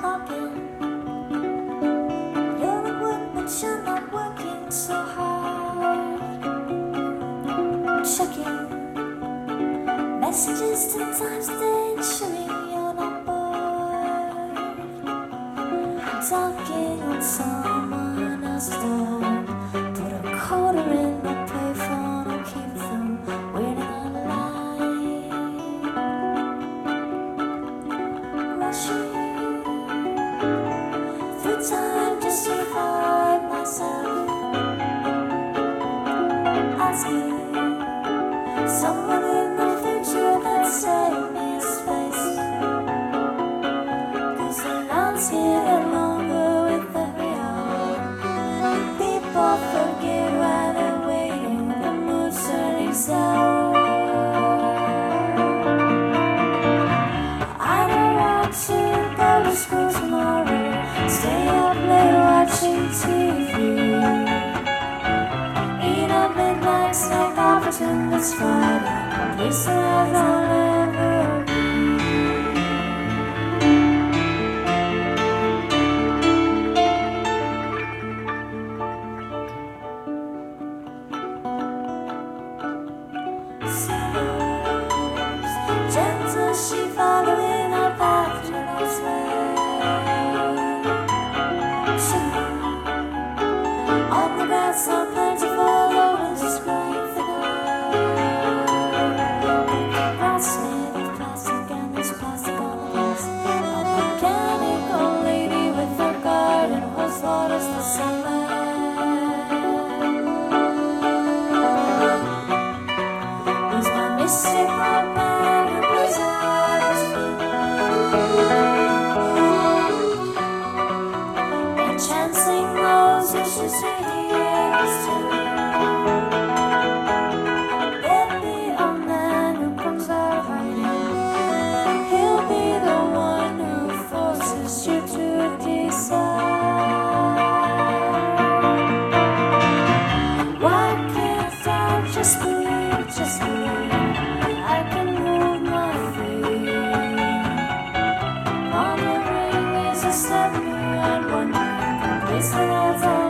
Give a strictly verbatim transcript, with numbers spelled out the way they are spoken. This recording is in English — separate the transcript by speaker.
Speaker 1: talking. You're the one, but you're not working so hard. Checking messages ten times a day, ensuring you're not bored. Talking on someone else's door. Put a quarter in the payphone and keep them waiting on the line. Rushing through time just to find myself. Asking someone in the future that saved me space. Cause the lines get longer with every hour. People forget why they're waiting, the mood's turning sour. I don't want to go to school tomorrow. Stay up late watching T V. Eat up midnight snack, I'll pretend it's Friday. Place where I'll never be. Seems gentle, she following our path to this way. Sugar on the grass, so plentiful, always displaying the grass made of plastic, and there's plastic on the glass. A mechanical lady with a garden was what is the sunlight. Who's my mystic old man who plays out his food? Entrancing rose wishes to hear his tune. There'll be a man who comes out hiding. He'll be the one who forces you to decide. Why can't I just believe, just believe I can move my feet? On the ring is a step and wondering, place the lights on.